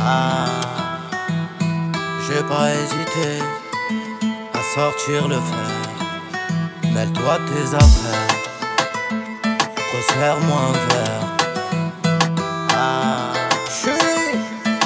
Ah, j'ai pas hésité à sortir le fer. Mêle-toi de tes affaires, resserre-moi un verre. Ah, j'suis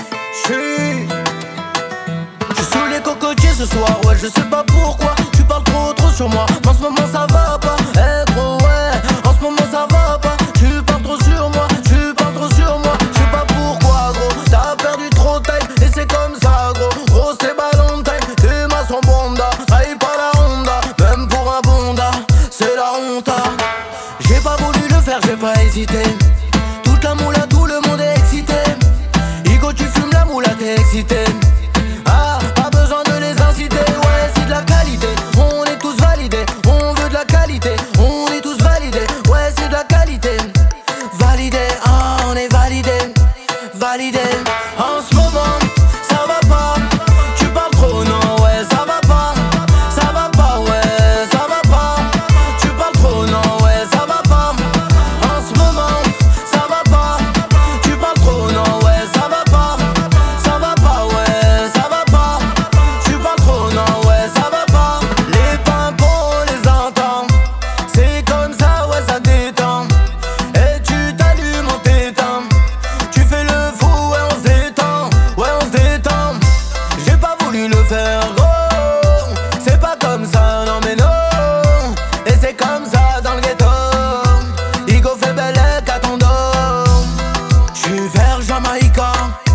sous les cocotiers ce soir, ouais, je sais pas pourquoi. Tu parles trop sur moi, en ce moment ça va pas. Gros, ouais, en ce moment ça va pas. Tu parles trop sur moi, tu parles trop sur moi. Je sais pas pourquoi, gros, t'as perdu trop de time. Et c'est comme ça, gros, gros c'est ballon de time. Tes mains sont bonda, aille pas la Honda. Même pour un bonda, c'est la honte. J'ai pas voulu le faire, j'ai pas hésité. Toute la moula, tout le monde est excité. Igo, tu fumes la moula, t'es excité. Ah, pas besoin de les inciter, ouais, c'est de la qualité. On est tous validés, on veut de la qualité. On est tous validés, ouais, c'est de la qualité. Validé, ah, on est validé, validé. En ce moment, ça va pas. Tu parles trop, non, ouais, ça va pas. Ça va pas, ouais, ça va pas. Tu parles trop, non, ouais, ça va pas. En ce moment, ça va pas. Tu parles trop, non, ouais, ça va pas. Ça va pas, ouais, ça va pas. Tu parles trop, non, ouais, ça va pas. Les pimpons, on les entend. C'est comme ça, ouais, ça détend. Et tu t'allumes, on t'éteint. Tu fais le fou, ouais, on se détend. Ouais, on se détend. J'ai pas voulu le faire, gros. C'est pas comme ça, non mais non. Et c'est comme ça dans le ghetto. Igo fait bellec à ton dos. J'suis vers Jamaïca.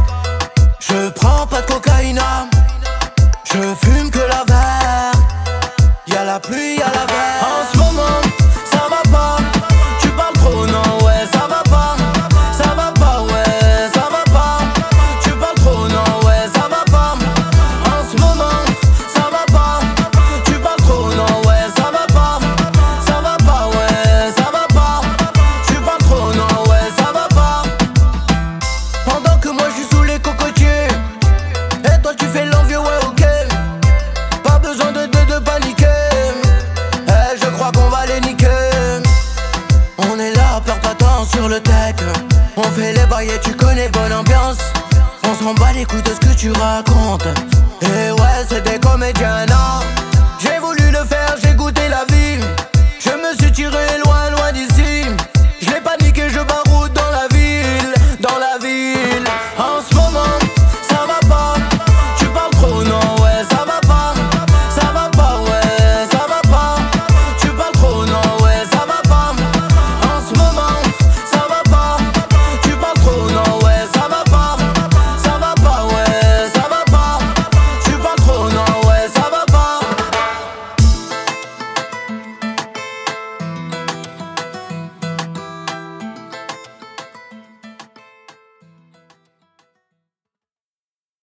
Je prends pas de cocaïne. Je fume que la verre. Y'a la pluie, y'a la verre. En ce moment, ça va pas. Tu parles trop, non, ouais, ça va pas. Ça va pas, ouais, ça va pas. Tu parles trop, non, ouais, ça va pas. En ce moment, ça va pas. Tu parles trop, non, ouais, ça va pas. Ça va pas, ouais, ça va pas. Tu parles trop, non, ouais, ça va pas. Pendant que moi j'suis sous les cocotiers. Et toi tu fais l'envieux, ouais, ok. Pas besoin de paniquer. Eh, je crois qu'on va les niquer. On est là, perds pas de temps sur le tech. On fait les bails et tu connais, bonne ambiance. On s'en bat les couilles de ce que tu racontes. Et ouais, c'est des comédiens, non. J'ai voulu le faire, j'ai goûté la vie. Je me suis tiré